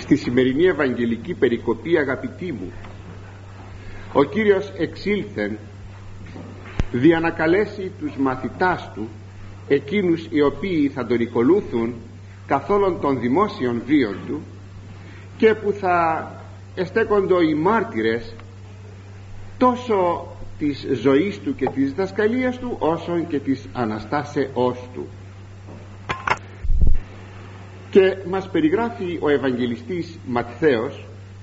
Στη σημερινή Ευαγγελική περικοπή, αγαπητοί μου, ο Κύριος εξήλθεν δια να καλέσει τους μαθητάς του, εκείνους οι οποίοι θα τον ακολούθουν καθ' όλων των δημόσιων βίων του και που θα εστέκοντο οι μάρτυρες τόσο της ζωής του και της δασκαλίας του όσο και της Αναστάσεώς του. Και μας περιγράφει ο Ευαγγελιστής Ματθαίος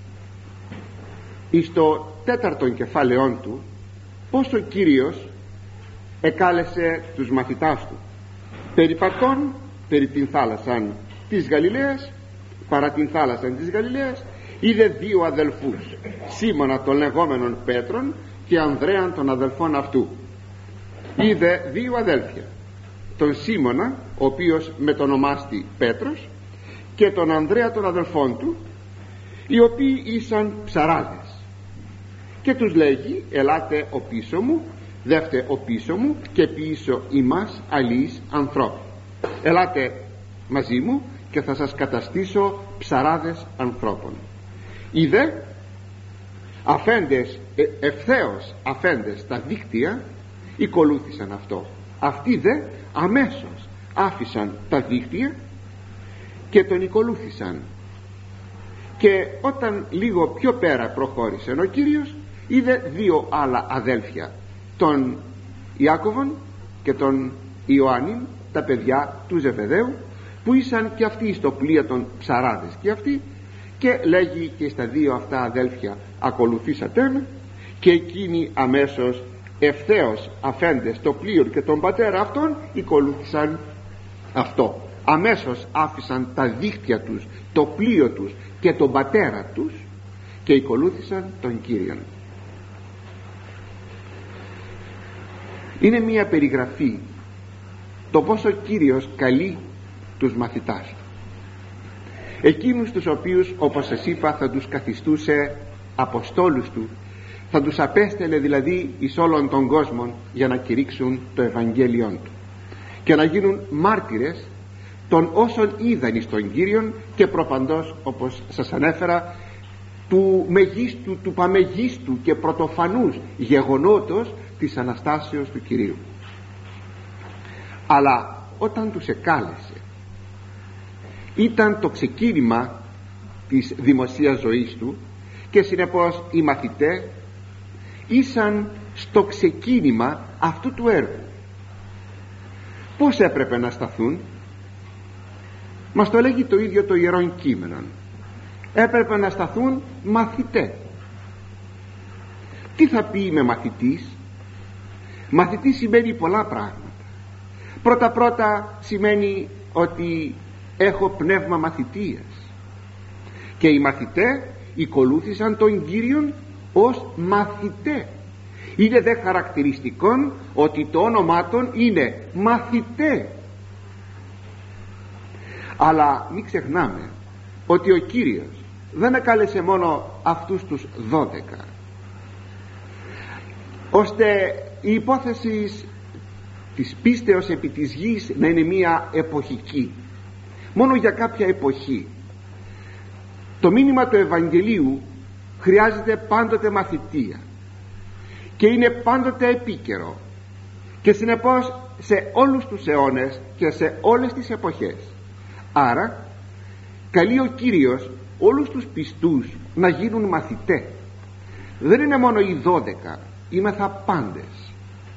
εις το 4ο κεφάλαιόν του πως ο Κύριος εκάλεσε τους μαθητάς του περιπατών περί την θάλασσαν της Γαλιλαίας, παρά την θάλασσαν της Γαλιλαίας, είδε δύο αδελφούς, Σίμωνα των λεγόμενων Πέτρων και Ανδρέαν των αδελφών αυτού. Είδε δύο αδέλφια, τον Σίμωνα, ο οποίος μετονομάστη Πέτρος, και τον Ανδρέα των αδελφών του, οι οποίοι ήσαν ψαράδες, και τους λέγει: ελάτε ο πίσω μου, δεύτε ο πίσω μου και πίσω ημάς αλείς ανθρώπου. Ελάτε μαζί μου και θα σας καταστήσω ψαράδες ανθρώπων. Είδε αφέντες, ευθέως αφέντες τα δίκτυα ακολούθησαν αυτό. Αυτοί δε αμέσως άφησαν τα δίκτυα και τον ακολούθησαν. Και όταν λίγο πιο πέρα προχώρησε ο Κύριος, είδε δύο άλλα αδέλφια, τον Ιάκωβον και τον Ιωάννην, τα παιδιά του Ζεβεδαίου, που ήσαν και αυτοί στο πλοίο των ψαράδες και αυτοί, και λέγει και στα δύο αυτά αδέλφια: ακολουθήσατε με. Και εκείνοι αμέσως ευθέως αφέντες το πλοίο και τον πατέρα αυτόν ακολούθησαν αυτό. Αμέσως άφησαν τα δίχτυα τους, το πλοίο τους και τον πατέρα τους και ακολούθησαν τον Κύριον. Είναι μια περιγραφή το πως ο Κύριος καλεί τους μαθητάς του, εκείνους τους οποίους, όπως σας είπα, θα τους καθιστούσε αποστόλους του, θα τους απέστελε δηλαδή εις όλων των κόσμων για να κηρύξουν το Ευαγγέλιον του και να γίνουν μάρτυρες των όσων είδαν εις τον Κύριον και προπαντός, όπως σας ανέφερα, του μεγίστου, του παμεγίστου και πρωτοφανούς γεγονότος της Αναστάσεως του Κυρίου. Αλλά όταν τους εκάλεσε, ήταν το ξεκίνημα της δημοσίας ζωής του και συνεπώς οι μαθητές ήσαν στο ξεκίνημα αυτού του έργου. Πώς έπρεπε να σταθούν? Μας το λέγει το ίδιο το Ιερόν Κείμενο. Έπρεπε να σταθούν μαθητές. Τι θα πει με μαθητής? Μαθητής σημαίνει πολλά πράγματα. Πρώτα σημαίνει ότι έχω πνεύμα μαθητείας, και οι μαθητές ακολούθησαν τον Κύριον ως μαθητές. Είναι δε χαρακτηριστικό ότι το όνομά των είναι μαθητές. Αλλά μην ξεχνάμε ότι ο Κύριος δεν εκάλεσε μόνο αυτούς τους 12, ώστε η υπόθεση της πίστεως επί της γης να είναι μια εποχική, μόνο για κάποια εποχή. Το μήνυμα του Ευαγγελίου χρειάζεται πάντοτε μαθητεία και είναι πάντοτε επίκαιρο, και συνεπώς σε όλους τους αιώνες και σε όλες τις εποχές. Άρα καλεί ο Κύριος όλους τους πιστούς να γίνουν μαθητές. Δεν είναι μόνο οι 12, είμεθα πάντες,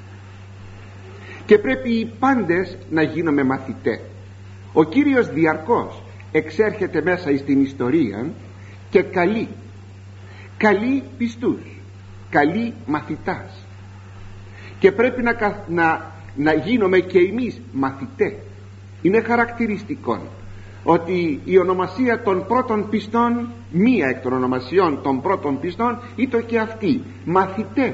και πρέπει οι πάντες να γίνουμε μαθητές. Ο Κύριος διαρκώς εξέρχεται μέσα στην ιστορία και καλεί πιστούς, καλεί μαθητάς, και πρέπει να γίνουμε και εμείς μαθητές. Είναι χαρακτηριστικό ότι η ονομασία των πρώτων πιστών, μία εκ των ονομασιών των πρώτων πιστών, ήταν και αυτή, μαθητές.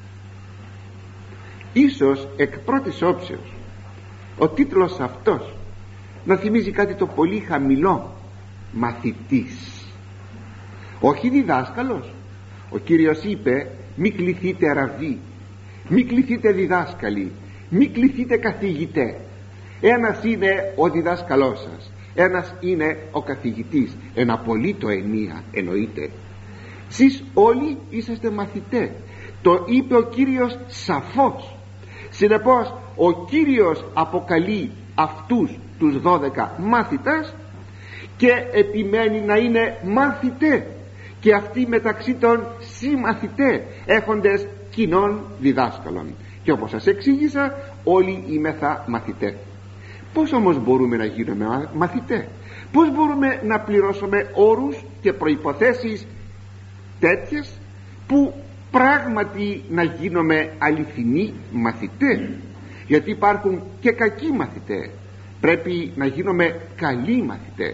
Ίσως εκ πρώτης όψεως ο τίτλος αυτός να θυμίζει κάτι το πολύ χαμηλό, μαθητής, όχι διδάσκαλος. Ο Κύριος είπε: μη κληθείτε ραβί, μη κληθείτε διδάσκαλοι, μη κληθείτε καθηγητέ. Ένας είναι ο διδάσκαλός σας, ένας είναι ο καθηγητής, ένα απολύτω ενία εννοείται. Σεις όλοι είσαστε μαθητές, το είπε ο Κύριος σαφώς. Συνεπώς ο Κύριος αποκαλεί αυτούς τους 12 μάθητας και επιμένει να είναι μάθητε, και αυτοί μεταξύ των συμμαθητέ, έχοντες κοινών διδάσκαλων. Και όπως σας εξήγησα, όλοι είμεθα μαθητέ. Πώς όμως μπορούμε να γίνουμε μαθητέ? Πώς μπορούμε να πληρώσουμε όρους και προϋποθέσεις τέτοιες που πράγματι να γίνουμε αληθινοί μαθητέ? Γιατί υπάρχουν και κακοί μαθητέ, πρέπει να γίνουμε καλοί μαθητέ.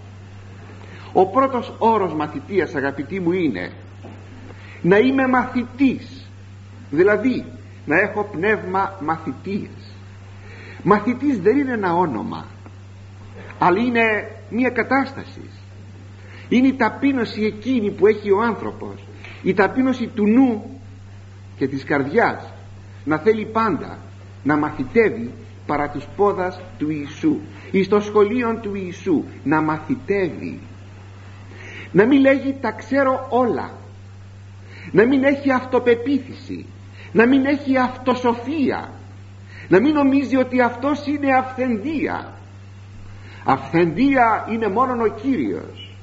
Ο πρώτος όρος μαθητείας, αγαπητοί μου, είναι να είμαι μαθητής, δηλαδή να έχω πνεύμα μαθητείας. Μαθητής δεν είναι ένα όνομα, αλλά είναι μια κατάσταση. Είναι η ταπείνωση εκείνη που έχει ο άνθρωπος, η ταπείνωση του νου και της καρδιάς, να θέλει πάντα να μαθητεύει παρά τους πόδας του Ιησού, εις το σχολείο του Ιησού, να μαθητεύει, να μην λέγει τα ξέρω όλα, να μην έχει αυτοπεποίθηση, να μην έχει αυτοσοφία, να μην νομίζει ότι αυτός είναι αυθεντία. Αυθεντία είναι μόνον ο Κύριος.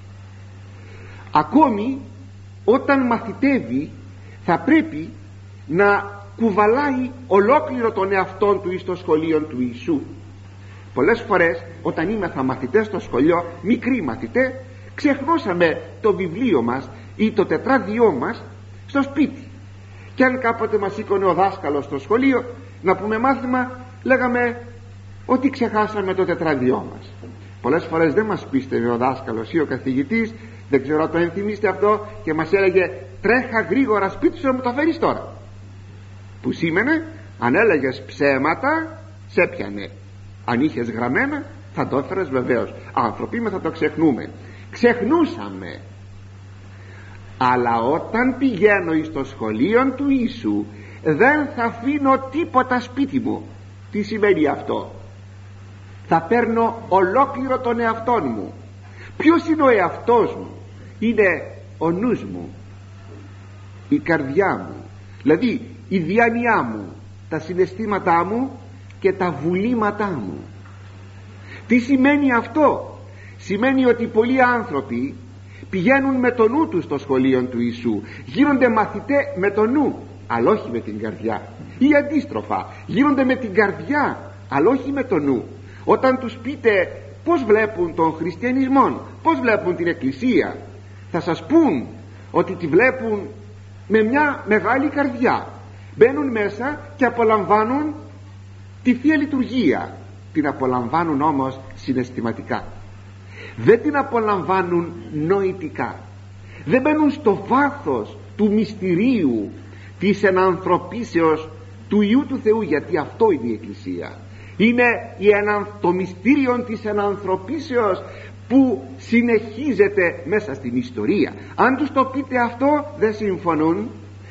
Ακόμη όταν μαθητεύει θα πρέπει να κουβαλάει ολόκληρο τον εαυτόν του εις το σχολείο του Ιησού. Πολλές φορές όταν είμεθα μαθητές στο σχολείο, μικροί μαθητές, ξεχνώσαμε το βιβλίο μας ή το τετράδιό μας στο σπίτι, και αν κάποτε μας σήκωνε ο δάσκαλος στο σχολείο να πούμε μάθημα, λέγαμε ότι ξεχάσαμε το τετράδιό μας. Πολλές φορές δεν μας πίστευε ο δάσκαλος ή ο καθηγητής, δεν ξέρω αν το ενθυμίστε αυτό, και μας έλεγε τρέχα γρήγορα σπίτι σου να μου το φέρεις τώρα, που σήμαινε αν έλεγες ψέματα σε πιανε, αν είχες γραμμένα θα το έφερες βεβαίως. Άνθρωποι με θα το ξεχνούμε, ξεχνούσαμε. Αλλά όταν πηγαίνω εις το σχολείο του Ιησού δεν θα αφήνω τίποτα σπίτι μου. Τι σημαίνει αυτό? Θα παίρνω ολόκληρο τον εαυτόν μου. Ποιος είναι ο εαυτός μου? Είναι ο νους μου, η καρδιά μου, δηλαδή η διάνοιά μου, τα συναισθήματά μου και τα βουλήματά μου. Τι σημαίνει αυτό? Σημαίνει ότι πολλοί άνθρωποι πηγαίνουν με το νου τους στο σχολείο του Ιησού, γίνονται μαθητέ με το νου αλλά όχι με την καρδιά, ή αντίστροφα, γίνονται με την καρδιά αλλά όχι με το νου. Όταν τους πείτε πως βλέπουν τον χριστιανισμό, πως βλέπουν την εκκλησία, θα σας πούν ότι τη βλέπουν με μια μεγάλη καρδιά, μπαίνουν μέσα και απολαμβάνουν τη Θεία Λειτουργία, την απολαμβάνουν όμως συναισθηματικά, δεν την απολαμβάνουν νοητικά, δεν μπαίνουν στο βάθος του μυστηρίου της ενανθρωπίσεως του Υιού του Θεού, γιατί αυτό είναι η Εκκλησία. Είναι το μυστήριο της ενανθρωπίσεως που συνεχίζεται μέσα στην ιστορία. Αν τους το πείτε αυτό δεν συμφωνούν.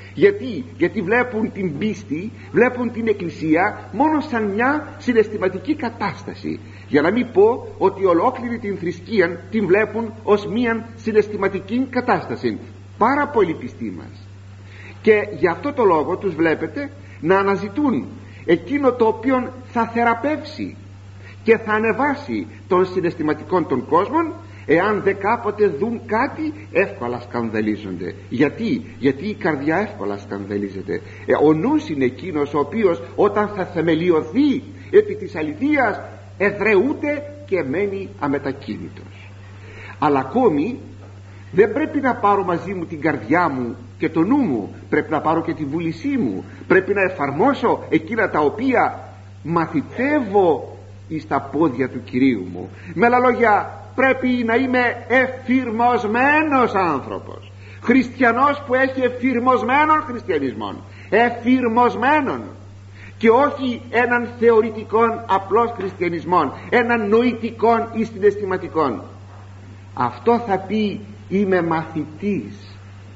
Γιατί βλέπουν την πίστη, βλέπουν την Εκκλησία μόνο σαν μια συναισθηματική κατάσταση, για να μην πω ότι ολόκληρη την θρησκεία την βλέπουν ως μια συναισθηματική κατάσταση. Πάρα πολλοί πιστοί μας, και γι' αυτό το λόγο τους βλέπετε να αναζητούν εκείνο το οποίο θα θεραπεύσει και θα ανεβάσει των συναισθηματικών των κόσμων. Εάν δε κάποτε δουν κάτι, εύκολα σκανδαλίζονται. Γιατί η καρδιά εύκολα σκανδαλίζεται. Ο νους είναι εκείνος ο οποίος όταν θα θεμελιωθεί επί της αληθείας εδραιούται και μένει αμετακίνητος. Αλλά ακόμη δεν πρέπει να πάρω μαζί μου την καρδιά μου και το νου μου, πρέπει να πάρω και τη βούλησή μου, πρέπει να εφαρμόσω εκείνα τα οποία μαθητεύω εις τα πόδια του Κυρίου μου. Με άλλα λόγια, πρέπει να είμαι εφηρμοσμένος άνθρωπος, χριστιανός που έχει εφηρμοσμένον χριστιανισμό, εφηρμοσμένον, και όχι έναν θεωρητικόν απλώς χριστιανισμό, έναν νοητικόν ή συναισθηματικόν. Αυτό θα πει είμαι μαθητής,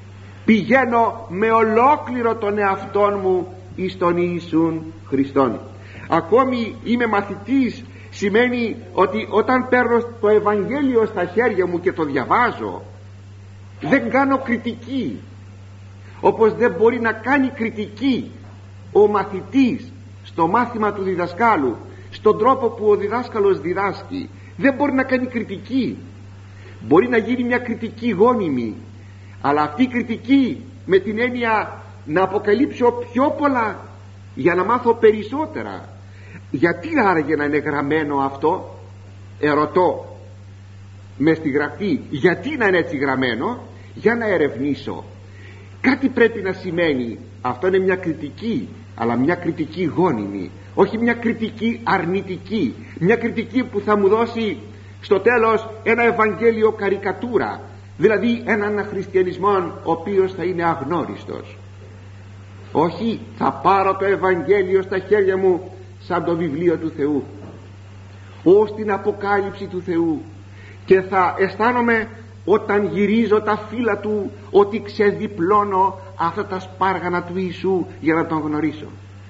πηγαίνω με ολόκληρο τον εαυτόν μου εις τον Ιησούν Χριστόν. Ακόμη είμαι μαθητής Σημαίνει ότι όταν παίρνω το Ευαγγέλιο στα χέρια μου και το διαβάζω, δεν κάνω κριτική, όπως δεν μπορεί να κάνει κριτική ο μαθητής στο μάθημα του διδασκάλου, στον τρόπο που ο διδάσκαλος διδάσκει. Δεν μπορεί να κάνει κριτική. Μπορεί να γίνει μια κριτική γόνιμη, αλλά αυτή η κριτική με την έννοια να αποκαλύψω πιο πολλά για να μάθω περισσότερα. Γιατί άραγε να είναι γραμμένο αυτό? Ερωτώ μες στη Γραφή, γιατί να είναι έτσι γραμμένο? Για να ερευνήσω. Κάτι πρέπει να σημαίνει. Αυτό είναι μια κριτική, αλλά μια κριτική γόνιμη, όχι μια κριτική αρνητική, μια κριτική που θα μου δώσει στο τέλος ένα Ευαγγέλιο καρικατούρα, δηλαδή έναν χριστιανισμό ο οποίος θα είναι αγνώριστος. Όχι, θα πάρω το Ευαγγέλιο στα χέρια μου σαν το βιβλίο του Θεού, ως την αποκάλυψη του Θεού, και θα αισθάνομαι όταν γυρίζω τα φύλλα του ότι ξεδιπλώνω αυτά τα σπάργανα του Ιησού για να τον γνωρίσω.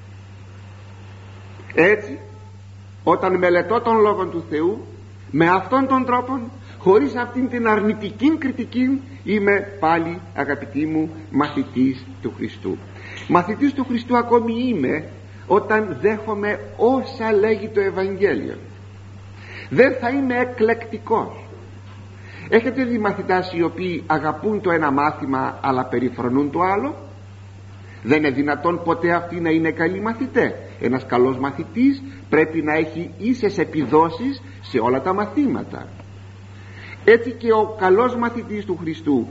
Έτσι, όταν μελετώ τον Λόγο του Θεού με αυτόν τον τρόπο, χωρίς αυτήν την αρνητική κριτική, είμαι πάλι, αγαπητοί μου, μαθητής του Χριστού. Μαθητής του Χριστού ακόμη είμαι όταν δέχομαι όσα λέγει το Ευαγγέλιο. Δεν θα είμαι εκλεκτικός. Έχετε δει μαθητάς οι οποίοι αγαπούν το ένα μάθημα αλλά περιφρονούν το άλλο? Δεν είναι δυνατόν ποτέ αυτοί να είναι καλοί μαθητές. Ένας καλός μαθητής πρέπει να έχει ίσες επιδόσεις σε όλα τα μαθήματα. Έτσι και ο καλός μαθητής του Χριστού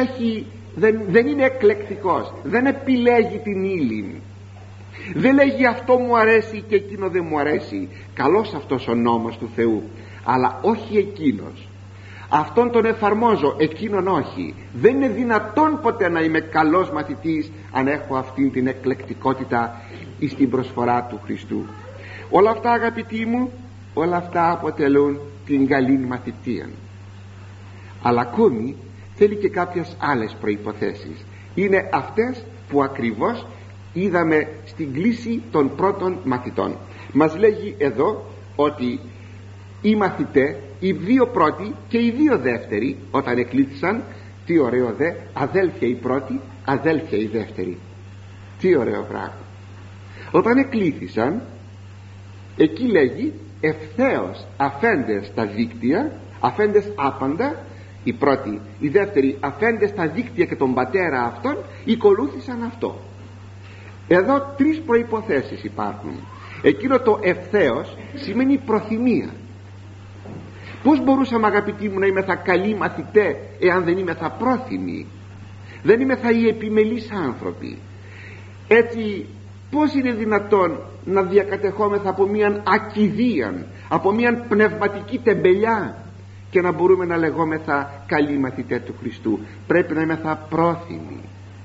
δεν είναι εκλεκτικός, δεν επιλέγει την ύλη, δεν λέγει αυτό μου αρέσει και εκείνο δεν μου αρέσει. Καλός αυτός ο νόμος του Θεού, αλλά όχι εκείνος. Αυτόν τον εφαρμόζω, εκείνον όχι. Δεν είναι δυνατόν ποτέ να είμαι καλός μαθητής αν έχω αυτήν την εκλεκτικότητα στην προσφορά του Χριστού. Όλα αυτά, αγαπητοί μου, όλα αυτά αποτελούν την καλή μαθητεία. Αλλά ακόμη θέλει και κάποιες άλλες προϋποθέσεις. Είναι αυτές που ακριβώς είδαμε στην κλίση των πρώτων μαθητών. Μας λέγει εδώ ότι οι μαθητές, οι δύο πρώτοι και οι δύο δεύτεροι, όταν εκλήθησαν, τι ωραίο δε, αδέλφια οι πρώτοι, αδέλφια οι δεύτεροι. Τι ωραίο πράγμα. Όταν εκλήθησαν, εκεί λέγει ευθέως αφέντες τα δίκτυα, αφέντες άπαντα, οι πρώτοι, οι δεύτεροι αφέντες τα δίκτυα και τον πατέρα αυτών, ακολούθησαν αυτό. Εδώ τρεις προϋποθέσεις υπάρχουν. Εκείνο το ευθέως σημαίνει προθυμία. Πώς μπορούσαμε, αγαπητοί μου, να είμαι θα καλοί μαθητές εάν δεν είμαι θα πρόθυμοι? Δεν είμαι θα οι επιμελείς άνθρωποι. Έτσι πώς είναι δυνατόν να διακατεχόμεθα από μίαν ακιδεία, από μίαν πνευματική τεμπελιά και να μπορούμε να λεγόμεθα καλοί μαθητές του Χριστού? Πρέπει να είμαι θα πρόθυμοι.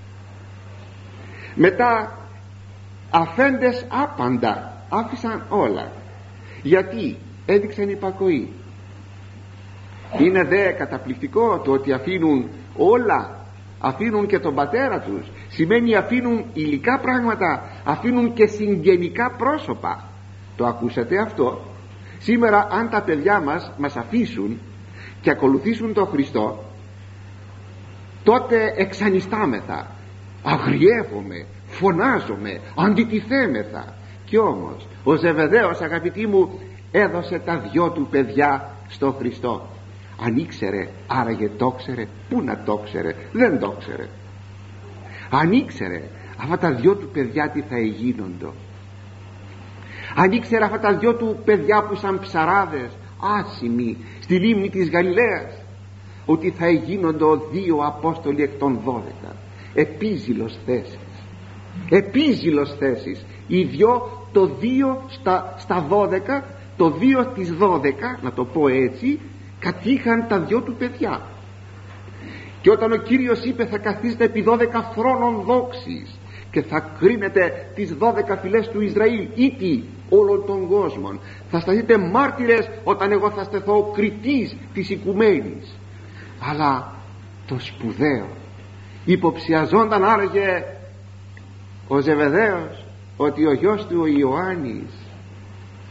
Μετά αφέντες άπαντα, άφησαν όλα. Γιατί? Έδειξαν υπακοή. Είναι δε καταπληκτικό το ότι αφήνουν όλα, αφήνουν και τον πατέρα τους. Σημαίνει αφήνουν υλικά πράγματα, αφήνουν και συγγενικά πρόσωπα. Το ακούσατε αυτό? Σήμερα αν τα παιδιά μας αφήσουν και ακολουθήσουν τον Χριστό, τότε εξανιστάμεθα, αγριεύομαι, φωνάζομαι, αντιτιθέμεθα. Κι όμως ο Ζεβεδαίος, αγαπητοί μου, έδωσε τα δυο του παιδιά στο Χριστό. Αν ήξερε, άραγε το ξέρε? Πού να το ξέρε? Δεν το ξέρε. Αν ήξερε αυτά τα δυο του παιδιά τι θα εγίνοντο, αν ήξερε αυτά τα δυο του παιδιά που σαν ψαράδες άσημοι στη λίμνη της Γαλιλαίας, ότι θα εγίνοντο δύο Απόστολοι εκ των 12, επίζηλος θέσεις, οι δυο, το 2 στα 12, το 2 στις 12, να το πω έτσι, κατήχαν τα δυο του παιδιά. Και όταν ο Κύριος είπε θα καθίσετε επί 12 θρόνων δόξης και θα κρίνετε τις 12 φυλές του Ισραήλ, ήτι όλων των κόσμων, θα σταθείτε μάρτυρες όταν εγώ θα στεθώ ο κριτής της οικουμένης. Αλλά το σπουδαίο, υποψιαζόνταν άραγε ο Ζεβεδαίος ότι ο γιος του ο Ιωάννης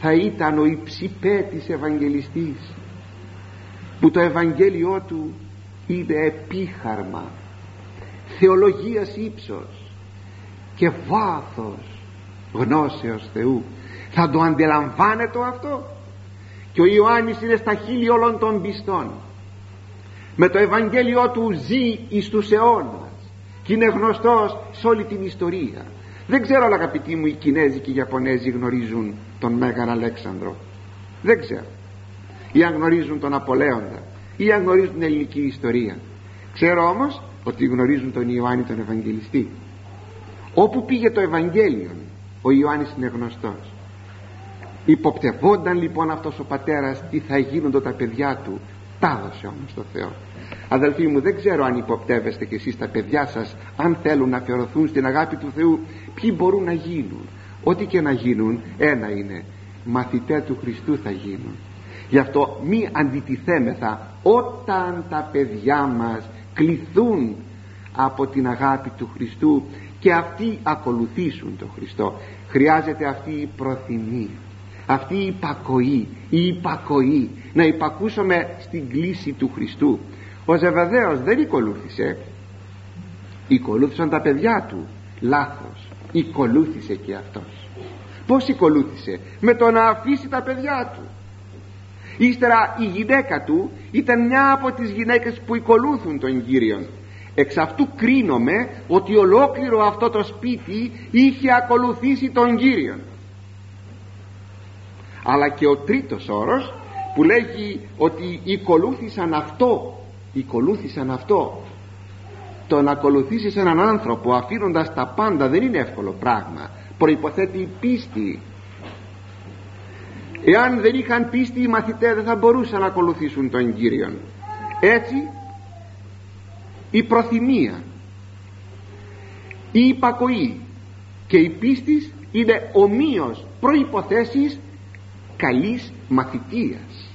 θα ήταν ο υψηπέτης Ευαγγελιστής, που το Ευαγγέλιό του είναι επίχαρμα θεολογίας ύψος και βάθος γνώσεως Θεού. Θα το αντιλαμβάνεται αυτό? Και ο Ιωάννης είναι στα χείλη όλων των πιστών, με το Ευαγγέλιό του ζει εις τους αιώνας και είναι γνωστός σε όλη την ιστορία. Δεν ξέρω, αγαπητοί μου, οι Κινέζοι και οι Ιαπωνέζοι γνωρίζουν τον Μέγαν Αλέξανδρο, δεν ξέρω, ή αν γνωρίζουν τον Απολέοντα, ή αν γνωρίζουν την ελληνική ιστορία. Ξέρω όμως ότι γνωρίζουν τον Ιωάννη τον Ευαγγελιστή. Όπου πήγε το Ευαγγέλιο, ο Ιωάννης είναι γνωστός. Υποπτευόταν λοιπόν αυτός ο πατέρας τι θα γίνονται τα παιδιά του, τα έδωσε όμως το Θεό. Αδελφοί μου, δεν ξέρω αν υποπτεύεστε κι εσείς τα παιδιά σας, αν θέλουν να αφιερωθούν στην αγάπη του Θεού, ποιοι μπορούν να γίνουν. Ό,τι και να γίνουν, ένα είναι, μαθητέ του Χριστού θα γίνουν. Γι' αυτό μη αντιτιθέμεθα όταν τα παιδιά μας κληθούν από την αγάπη του Χριστού και αυτοί ακολουθήσουν τον Χριστό. Χρειάζεται αυτή η προθυμία, αυτή η υπακοή, να υπακούσουμε στην κλίση του Χριστού. Ο Ζεβεδαίος δεν οικολούθησε, οικολούθησαν τα παιδιά του, λάθος, οικολούθησε και αυτός. Πως οικολούθησε? Με το να αφήσει τα παιδιά του. Ύστερα η γυναίκα του ήταν μια από τις γυναίκες που οικολούθουν τον Κύριον. Εξ αυτού κρίνομαι ότι ολόκληρο αυτό το σπίτι είχε ακολουθήσει τον Κύριον. Αλλά και ο τρίτος όρος που λέγει ότι οικολούθησαν αυτό. Το να ακολουθήσεις έναν άνθρωπο αφήνοντας τα πάντα δεν είναι εύκολο πράγμα, προϋποθέτει πίστη. Εάν δεν είχαν πίστη οι μαθητές δεν θα μπορούσαν να ακολουθήσουν τον Κύριον. Έτσι η προθυμία, η υπακοή και η πίστη είναι ομοίως προϋποθέσεις καλής μαθητείας.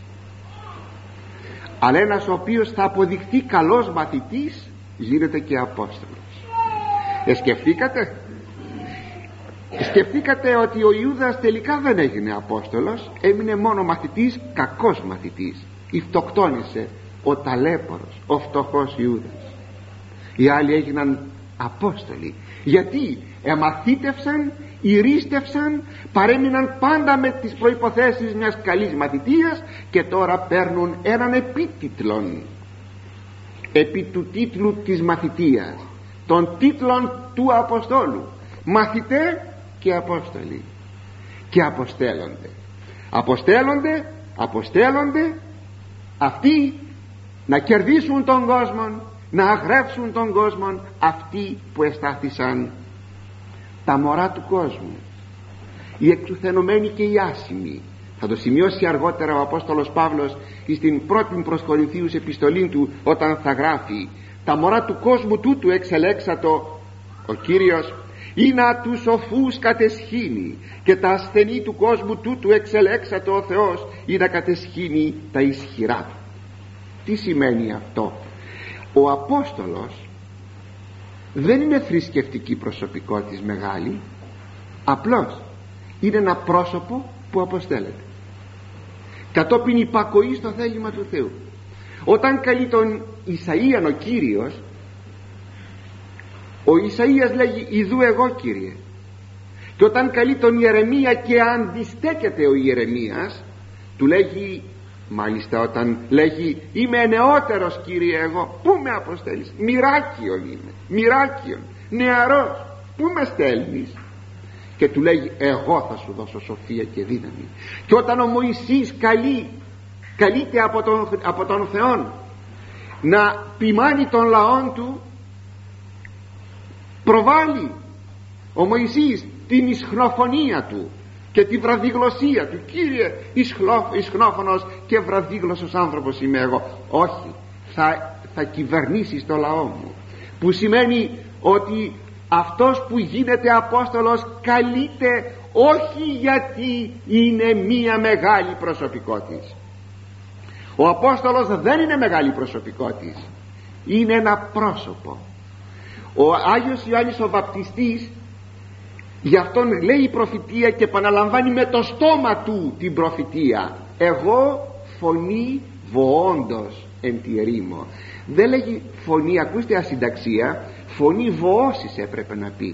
Αλλά ένας ο οποίος θα αποδειχθεί καλός μαθητής γίνεται και Απόστολος. Σκεφτήκατε ότι ο Ιούδας τελικά δεν έγινε Απόστολος, έμεινε μόνο μαθητής, κακός μαθητής. Ηφτοκτόνησε ο ταλέπορος, ο φτωχός Ιούδας. Οι άλλοι έγιναν Απόστολοι. Γιατί εμαθήτευσαν, ηρίστευσαν, παρέμειναν πάντα με τις προϋποθέσεις μιας καλής μαθητείας και τώρα παίρνουν έναν επίτιτλον επί του τίτλου της μαθητείας, των τίτλων του Αποστόλου. Μαθητέ και Απόστολοι, και αποστέλλονται αυτοί να κερδίσουν τον κόσμο, να αγρεύσουν τον κόσμο, αυτοί που εστάθησαν τα μωρά του κόσμου, οι εκτουθενωμένοι και οι άσημοι. Θα το σημειώσει αργότερα ο Απόστολος Παύλος στην πρώτη προς Κορινθίους επιστολή του, όταν θα γράφει: τα μωρά του κόσμου τούτου εξελέξατο ο Κύριος ή να τους σοφούς κατεσχύνει, και τα ασθενή του κόσμου τούτου εξελέξατο ο Θεός ή να κατεσχύνει τα ισχυρά του. Τι σημαίνει αυτό? Ο Απόστολος δεν είναι θρησκευτική προσωπικότητα μεγάλη, απλώς είναι ένα πρόσωπο που αποστέλλεται κατόπιν υπακοή στο θέλημα του Θεού. Όταν καλεί τον Ισαΐαν ο Κύριος, ο Ισαΐας λέγει «Ιδού εγώ, Κύριε». Και όταν καλεί τον Ιερεμία και αντιστέκεται ο Ιερεμίας, του λέγει, μάλιστα όταν λέγει «Είμαι νεότερος, Κύριε, εγώ, πού με αποστέλεις? Μοιράκιον είμαι, μοιράκιον, νεαρός, πού με στέλνεις?» Και του λέγει «Εγώ θα σου δώσω σοφία και δύναμη». Και όταν ο Μωυσής καλείται από τον Θεό να ποιμάνει τον λαόν του, προβάλλει ο Μωυσής την ισχνοφωνία του και τη βραδιγλωσσία του. «Κύριε, ισχνόφωνος και βραδίγλωσσος άνθρωπος είμαι εγώ». Όχι, θα κυβερνήσεις το λαό μου, που σημαίνει ότι αυτός που γίνεται Απόστολος καλείται όχι γιατί είναι μία μεγάλη προσωπικότητα. Ο Απόστολος δεν είναι μεγάλη προσωπικότητα, είναι ένα πρόσωπο. Ο Άγιος Ιωάννης ο Βαπτιστής Γι' αυτόν λέει η προφητεία και επαναλαμβάνει με το στόμα του την προφητεία. Εγώ φωνή βοόντος εν τη ερήμο. Δεν λέγει φωνή, ακούστε ασυνταξία, φωνή βοώσης έπρεπε να πει.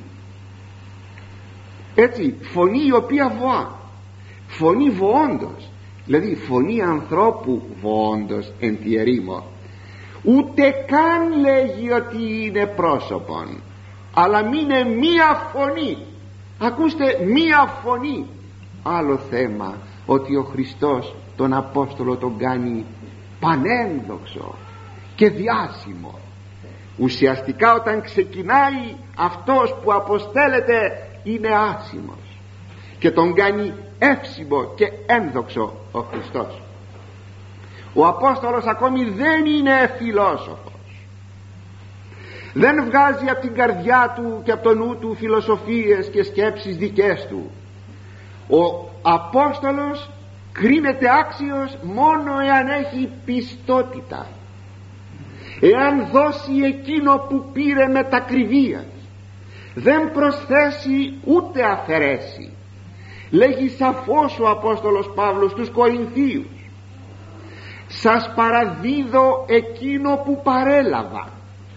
Έτσι, φωνή η οποία βοά, φωνή βοόντος, δηλαδή φωνή ανθρώπου βοόντος εν τη ερήμο. Ούτε καν λέγει ότι είναι πρόσωπον, αλλά μην είναι μία φωνή. Ακούστε, μία φωνή. Άλλο θέμα ότι ο Χριστός τον Απόστολο τον κάνει πανένδοξο και διάσημο. Ουσιαστικά όταν ξεκινάει αυτός που αποστέλλεται είναι άσημος και τον κάνει εύσημο και ένδοξο ο Χριστός. Ο Απόστολος ακόμη δεν είναι φιλόσοφος, δεν βγάζει από την καρδιά του και από το νου του φιλοσοφίες και σκέψεις δικές του. Ο Απόστολος κρίνεται άξιος μόνο εάν έχει πιστότητα, εάν δώσει εκείνο που πήρε με τακριβίας, δεν προσθέσει ούτε αφαιρέσει. Λέγει σαφώς ο Απόστολος Παύλος στους Κορινθίους: σας παραδίδω εκείνο που παρέλαβα.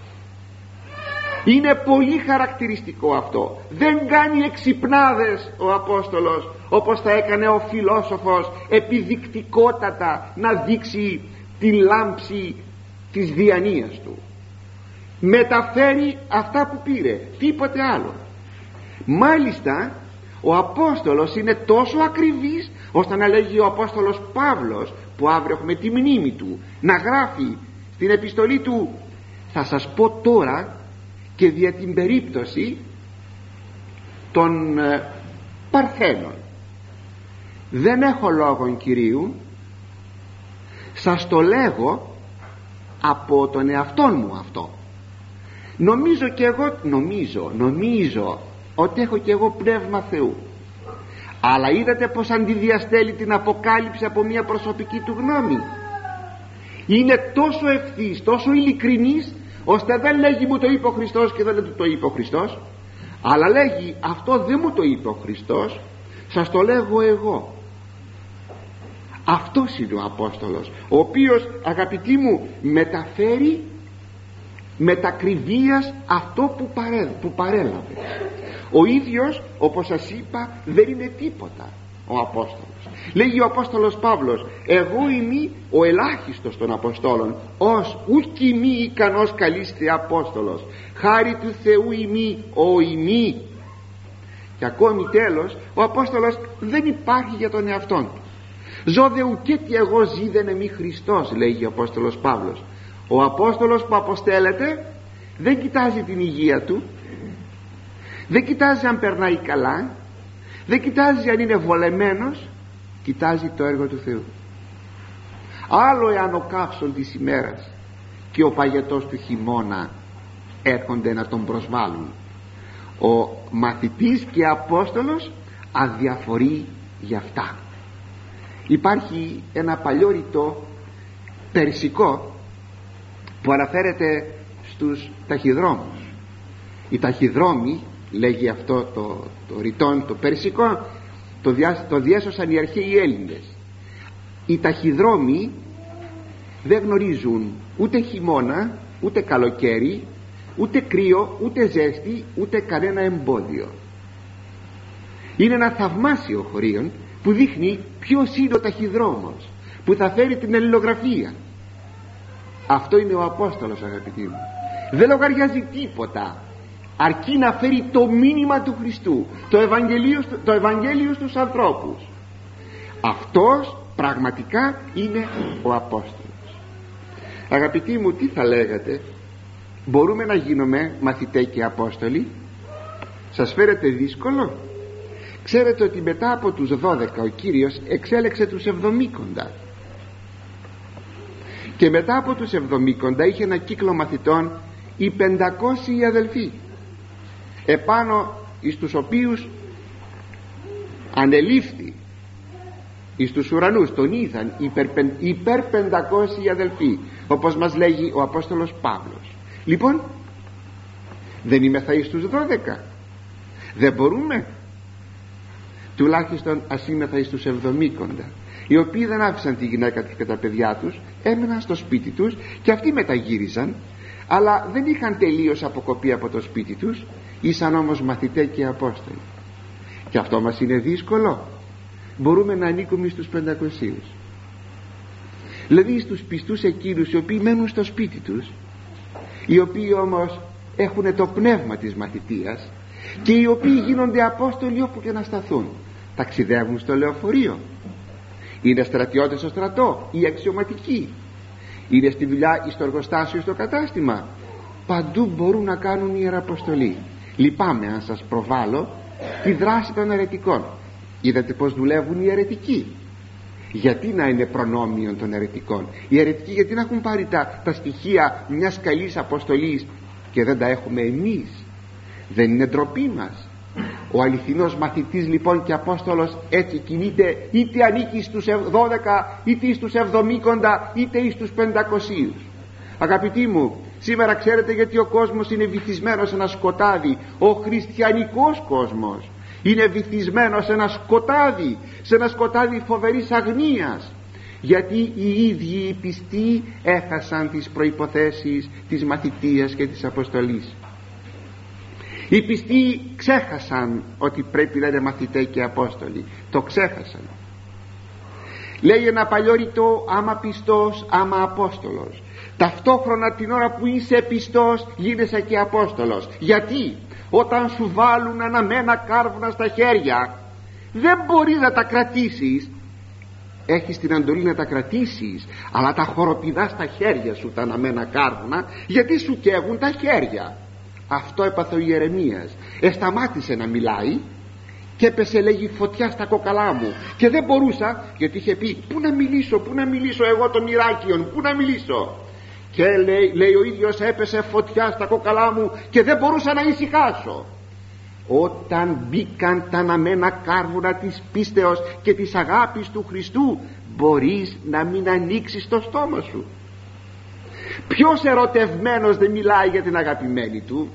Είναι πολύ χαρακτηριστικό αυτό. Δεν κάνει εξυπνάδες ο Απόστολος όπως θα έκανε ο φιλόσοφος, επιδεικτικότατα να δείξει τη λάμψη της διανοίας του. Μεταφέρει αυτά που πήρε, τίποτε άλλο. Μάλιστα ο Απόστολος είναι τόσο ακριβής ώστε να λέγει ο Απόστολος Παύλος, που αύριο έχουμε τη μνήμη του, να γράφει στην επιστολή του: θα σας πω τώρα και δια την περίπτωση των Παρθένων, δεν έχω λόγον Κυρίου, σας το λέγω από τον εαυτόν μου αυτό. Νομίζω και εγώ, νομίζω ότι έχω και εγώ πνεύμα Θεού, αλλά είδατε πως αντιδιαστέλει την αποκάλυψη από μια προσωπική του γνώμη. Είναι τόσο ευθύς, τόσο ειλικρινής, ώστε δεν λέγει μου το είπε ο Χριστός και δεν του το είπε ο Χριστός, αλλά λέγει αυτό δεν μου το είπε ο Χριστός, σας το λέγω εγώ. Αυτός είναι ο Απόστολος, ο οποίος, αγαπητοί μου, μεταφέρει με τακριβίας αυτό που παρέλαβε. Ο ίδιος, όπως σας είπα, δεν είναι τίποτα ο Απόστολος. Λέγει ο Απόστολος Παύλος: εγώ είμαι ο ελάχιστος των Αποστόλων, ως ουκ ημί ικανός καλείστε Απόστολος, χάρη του Θεού ημί ο ημί. Και ακόμη τέλος, ο Απόστολος δεν υπάρχει για τον εαυτόν του. Ζω δε ουκέτι εγώ ζήδεν εμεί Χριστός, λέγει ο Απόστολος Παύλος. Ο Απόστολος που αποστέλλεται δεν κοιτάζει την υγεία του, δεν κοιτάζει αν περνάει καλά, δεν κοιτάζει αν είναι βολεμένος, κοιτάζει το έργο του Θεού. Άλλο εάν ο καύσων της ημέρας και ο παγετός του χειμώνα έρχονται να τον προσβάλλουν. Ο μαθητής και Απόστολος αδιαφορεί για αυτά. Υπάρχει ένα παλιό ρητό περσικό που αναφέρεται στους ταχυδρόμους. Οι ταχυδρόμοι, λέγει αυτό το ρητόν το περσικό, το διέσωσαν οι αρχαίοι Έλληνες. Οι ταχυδρόμοι δεν γνωρίζουν ούτε χειμώνα, ούτε καλοκαίρι, ούτε κρύο, ούτε ζέστη, ούτε κανένα εμπόδιο. Είναι ένα θαυμάσιο χωρίον που δείχνει ποιος είναι ο ταχυδρόμος που θα φέρει την αλληλογραφία. Αυτό είναι ο Απόστολος, αγαπητοί μου. Δεν λογαριάζει τίποτα, αρκεί να φέρει το μήνυμα του Χριστού, το Ευαγγέλιο στους ανθρώπους. Αυτός πραγματικά είναι ο Απόστολος. Αγαπητοί μου, τι θα λέγατε, μπορούμε να γίνουμε μαθητές και Απόστολοι? Σας φέρετε δύσκολο? Ξέρετε ότι μετά από τους 12 ο Κύριος εξέλεξε τους 70 και μετά από τους 70 είχε ένα κύκλο μαθητών οι 500 αδελφοί, επάνω εις τους οποίους ανελήφθη εις τους ουρανούς, τον είδαν υπέρ 500 αδελφοί, όπως μας λέγει ο Απόστολος Παύλος. Λοιπόν, δεν είμεθα εις τους 12? Δεν μπορούμε τουλάχιστον ασήμεθα εις τους Εβδομήκοντα, οι οποίοι δεν άφησαν τη γυναίκα τους και τα παιδιά τους, έμεναν στο σπίτι τους και αυτοί μεταγύριζαν, αλλά δεν είχαν τελείως αποκοπεί από το σπίτι τους, ήσαν όμως μαθητές και Απόστολοι. Και αυτό μας είναι δύσκολο. Μπορούμε να ανήκουμε στους 500, δηλαδή στους πιστούς εκείνους οι οποίοι μένουν στο σπίτι τους, οι οποίοι όμως έχουν το πνεύμα της μαθητείας και οι οποίοι γίνονται Απόστολοι όπου και να σταθούν. Ταξιδεύουν στο λεωφορείο, είναι στρατιώτες στο στρατό ή αξιωματικοί, είναι στη δουλειά ή στο εργοστάσιο, στο κατάστημα, παντού μπορούν να κάνουν ιεραποστολή. Λυπάμαι αν σας προβάλλω τη δράση των αιρετικών. Είδατε πως δουλεύουν οι αιρετικοί. Γιατί να είναι προνόμιο των αιρετικών? Οι αιρετικοί γιατί να έχουν πάρει τα στοιχεία μιας καλής αποστολής και δεν τα έχουμε εμείς? Δεν είναι ντροπή μας? Ο αληθινός μαθητής λοιπόν και Απόστολος έτσι κινείται, είτε ανήκει στους 12, είτε στους 70, είτε στους 500. Αγαπητοί μου, σήμερα ξέρετε γιατί ο κόσμος είναι βυθισμένος σε ένα σκοτάδι? Ο χριστιανικός κόσμος είναι βυθισμένος σε ένα σκοτάδι, σε ένα σκοτάδι φοβερής αγνίας, γιατί οι ίδιοι οι πιστοί έχασαν τις προϋποθέσεις της μαθητείας και της αποστολής. Οι πιστοί ξέχασαν ότι πρέπει να είναι μαθητές και Απόστολοι. Το ξέχασαν. Λέει ένα παλιό ρητό, άμα πιστός άμα Απόστολος. Ταυτόχρονα την ώρα που είσαι πιστός γίνεσαι και Απόστολος. Γιατί? Όταν σου βάλουν αναμένα κάρβουνα στα χέρια δεν μπορείς να τα κρατήσεις. Έχεις την εντολή να τα κρατήσεις, αλλά τα χοροπηδά στα χέρια σου τα αναμένα κάρβουνα, γιατί σου καίγουν τα χέρια. Αυτό έπαθε ο Ιερεμίας. Σταμάτησε να μιλάει και έπεσε, λέγει, φωτιά στα κόκαλά μου, και δεν μπορούσα, γιατί είχε πει πού να μιλήσω εγώ των Ηράκλειων, πού να μιλήσω? Και λέει ο ίδιος, έπεσε φωτιά στα κόκαλά μου και δεν μπορούσα να ησυχάσω. Όταν μπήκαν τα αναμένα κάρβουνα της πίστεως και της αγάπης του Χριστού, μπορείς να μην ανοίξεις το στόμα σου. Ποιος ερωτευμένος δεν μιλάει για την αγαπημένη του?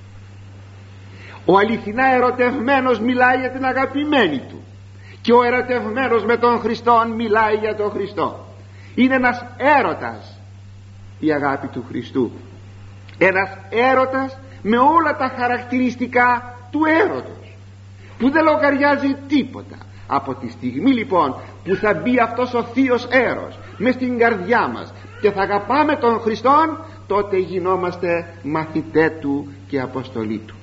Ο αληθινά ερωτευμένος μιλάει για την αγαπημένη του, και ο ερωτευμένος με τον Χριστό μιλάει για τον Χριστό. Είναι ένας έρωτας η αγάπη του Χριστού, ένας έρωτας με όλα τα χαρακτηριστικά του έρωτος, που δεν λογαριάζει τίποτα. Από τη στιγμή λοιπόν που θα μπει αυτός ο θείος έρος μες στην καρδιά μας και θα αγαπάμε τον Χριστόν, τότε γινόμαστε μαθητέ του και αποστολή του.